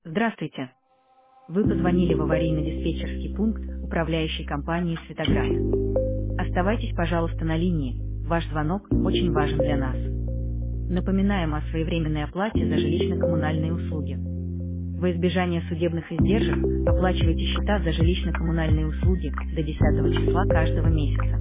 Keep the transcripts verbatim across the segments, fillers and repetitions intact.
Здравствуйте. Вы позвонили в аварийно-диспетчерский пункт управляющей компании «Светоград». Оставайтесь, пожалуйста, на линии. Ваш звонок очень важен для нас. Напоминаем о своевременной оплате за жилищно-коммунальные услуги. Во избежание судебных издержек оплачивайте счета за жилищно-коммунальные услуги до десятого числа каждого месяца.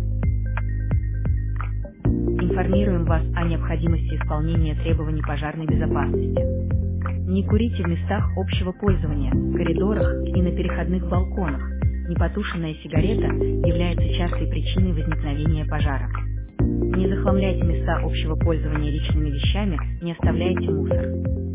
Информируем вас о необходимости исполнения требований пожарной безопасности. Не курите в местах общего пользования, коридорах и на переходных балконах. Непотушенная сигарета является частой причиной возникновения пожара. Не захламляйте места общего пользования личными вещами, не оставляйте мусор.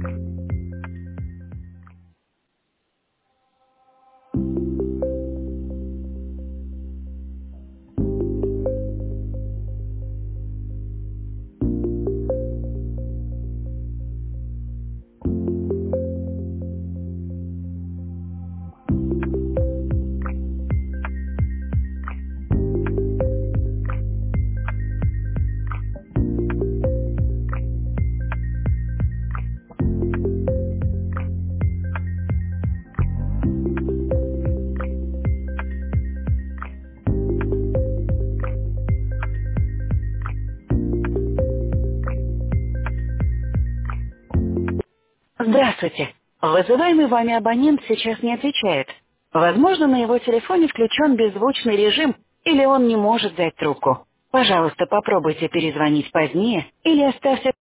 Здравствуйте. Вызываемый вами абонент сейчас не отвечает. Возможно, на его телефоне включен беззвучный режим, или он не может взять трубку. Пожалуйста, попробуйте перезвонить позднее или оставьте